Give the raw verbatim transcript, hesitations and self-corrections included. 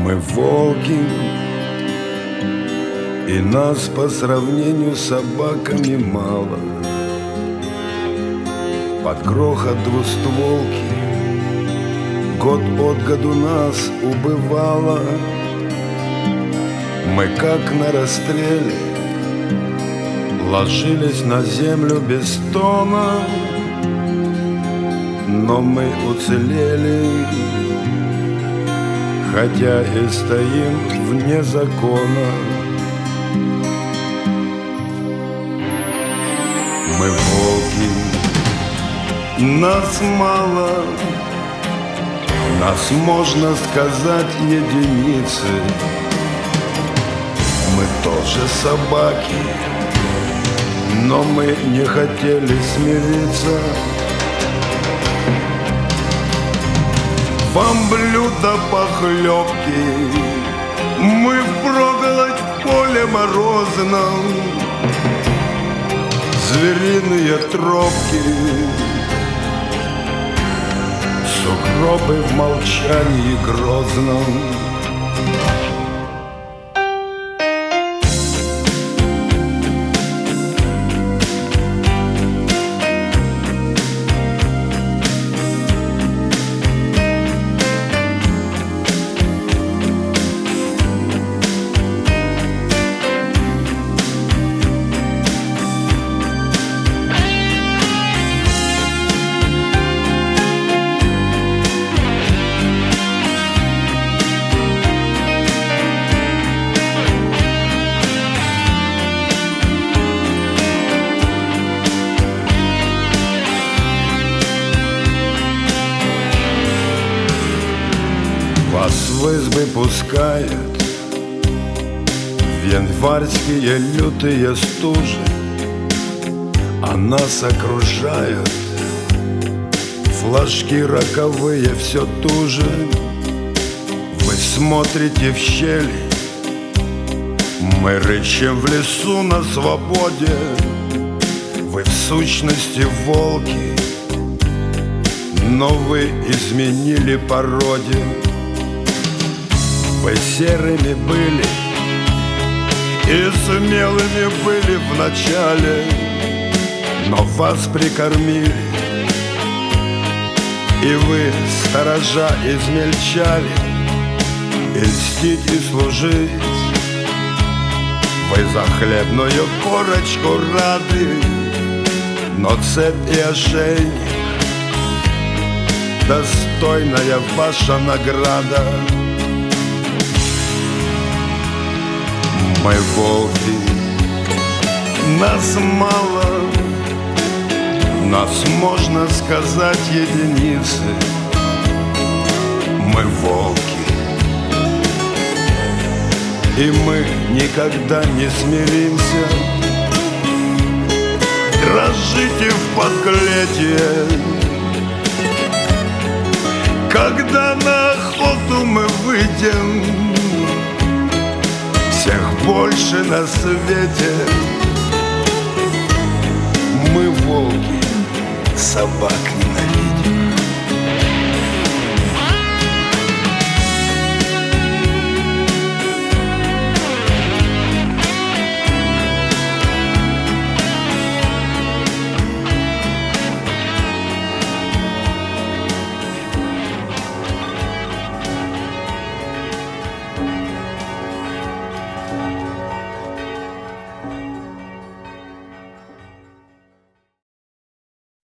Мы волки, и нас по сравнению с собаками мало. Под грохот двустволки год от году нас убывало. Мы как на расстреле ложились на землю без стона, но мы уцелели, хотя и стоим вне закона. Мы волки, нас мало, нас, можно сказать, единицы. Мы тоже собаки, но мы не хотели смириться. Вам блюдо похлебки, мы впроголодь в поле морозном. Звериные тропки, сугробы в молчании грозном. Вас в избы пускают в январские лютые стужи, а нас окружают флажки роковые все туже. Вы смотрите в щели, мы рычим в лесу на свободе. Вы в сущности волки, но вы изменили породе. Вы серыми были и смелыми были вначале, но вас прикормили, и вы, сторожа, измельчали. И льстить, и служить вы за хлебную корочку рады, но цепь и ошейник — достойная ваша награда. Мы волки, нас мало, нас, можно сказать, единицы. Мы волки, и мы никогда не смиримся. Дрожите в подклетие, когда на охоту мы выйдем. Всех больше на свете. Мы волки, собак ненавидим.